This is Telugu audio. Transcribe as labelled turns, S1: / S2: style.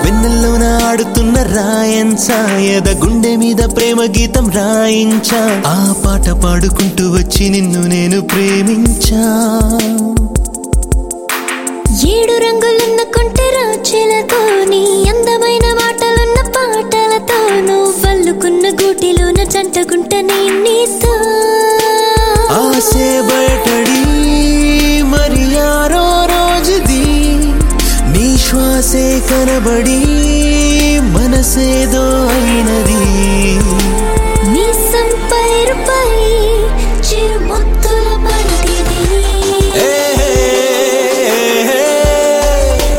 S1: వెన్నెల్లోన ఆడుతున్న రాయంచా ఎద గుండె మీద ప్రేమ గీతం రాయించా ఆ పాట పాడుకుంటూ వచ్చి నిన్ను నేను ప్రేమించా
S2: ఏడు రంగులున్న కొంటెరా చిలతో నీ అందమైన మాటలున్న పాటలతో నువ్వు వల్లుకున్న గూటిలోన జంటగుంట నేను నీతో
S1: ఆసే బయటడి మరి యారో రోజుది నీ శ్వాసే కనబడి మనసేదో